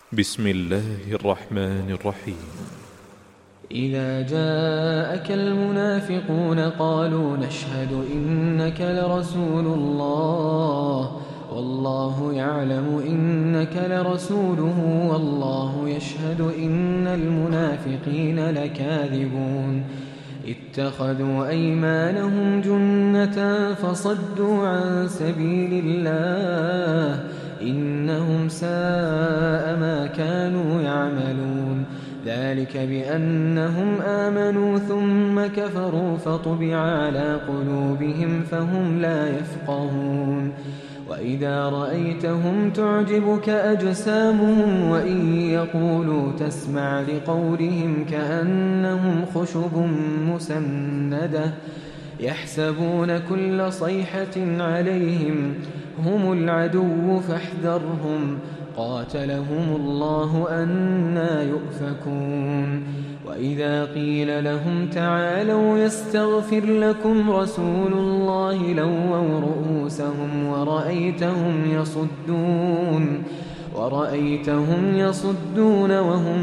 بسم الله الرحمن الرحيم. إذا جاءك المنافقون قالوا نشهد إنك لرسول الله والله يعلم إنك لرسوله والله يشهد إن المنافقين لكاذبون اتخذوا أيمانهم جنة فصدوا عن سبيل الله إنهم ساء ما كانوا يعملون ذلك بأنهم آمنوا ثم كفروا فطبع على قلوبهم فهم لا يفقهون وإذا رأيتهم تعجبك أجسامهم وإن يقولوا تسمع لقولهم كأنهم خشب مسندة يحسبون كل صيحة عليهم هم العدو فاحذرهم قاتلهم الله أنى يؤفكون وإذا قيل لهم تعالوا يستغفر لكم رسول الله لووا رؤوسهم ورأيتهم يصدون وهم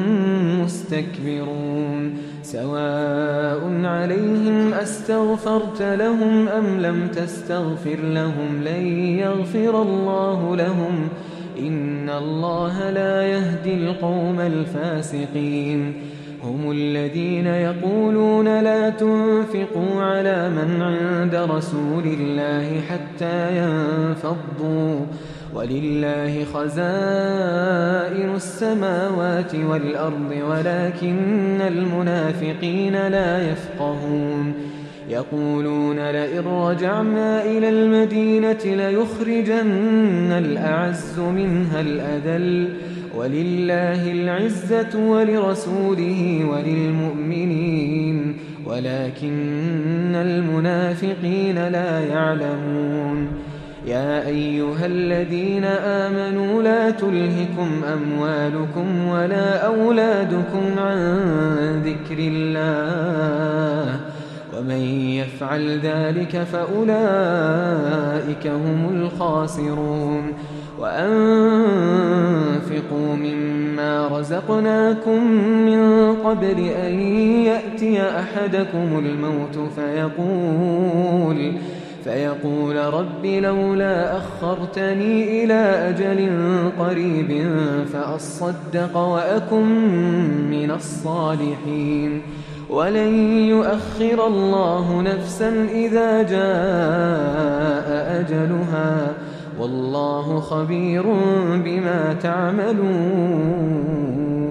مستكبرون سواء عليهم أستغفرت لهم أم لم تستغفر لهم لن يغفر الله لهم إن الله لا يهدي القوم الفاسقين هم الذين يقولون لا تنفقوا على من عند رسول الله حتى ينفضوا ولله خزائن السماوات والأرض ولكن المنافقين لا يفقهون يقولون لئن رجعنا إلى المدينة ليخرجن الأعز منها الأذل ولله العزة ولرسوله وللمؤمنين ولكن المنافقين لا يعلمون يا أيها الذين آمنوا لا تلهكم أموالكم ولا أولادكم عن ذكر الله ومن يفعل ذلك فأولئك هم الخاسرون وأنفقوا مما رزقناكم من قبل أن يأتي أحدكم الموت فيقول رب لولا أخرتني إلى أجل قريب فأصدق وأكن من الصالحين ولن يؤخر الله نفسا إذا جاء أجلها والله خبير بما تعملون.